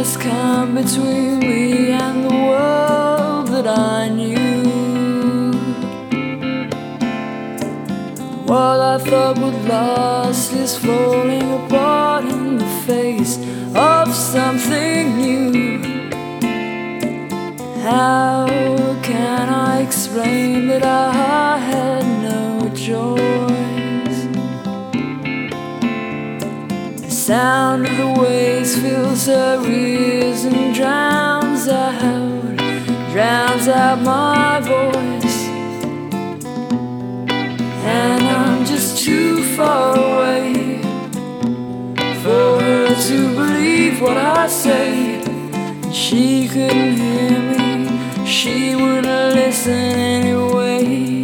has come between me and the world that I knew. What I thought would last is falling apart in the face of something new. How can I explain that I had no choice? The sound of the waves fills her ears and drowns out my voice. And I'm just too far away for her to believe what I say. She couldn't hear me, she wouldn't listen anyway.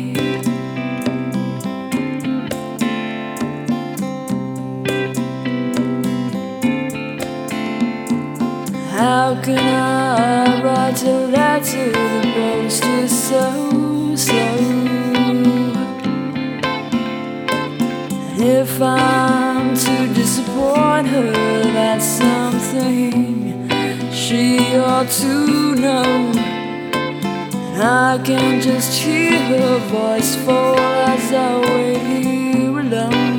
How can I write a letter the post is so slow? And if I'm to disappoint her, that's something she ought to know. And I can just hear her voice fall as I wait here alone.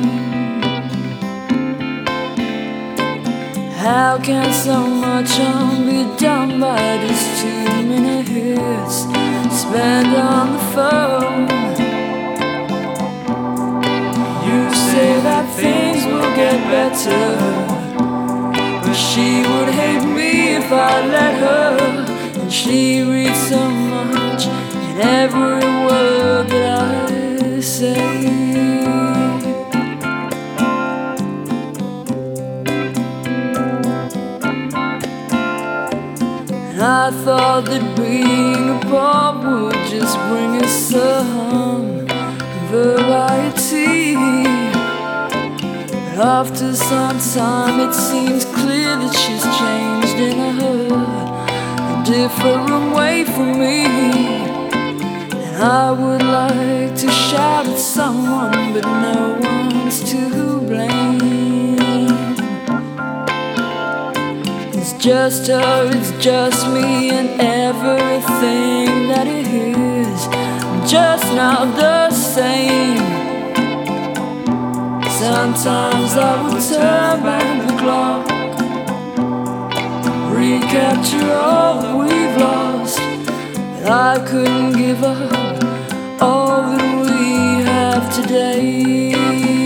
How can so much harm be done by just 2 minutes spent on the phone? You say that things will get better, but she would hate me if I let her. And she reads so much in every word that I say. I thought that being apart would just bring us some variety, but after some time it seems clear that she's changed in a different way from me. And I would like to shout at someone, but no one's to blame. It's just her, it's just me, and everything that it is just not the same. Sometimes I would turn back the clock, recapture all that we've lost, but I couldn't give up all that we have today.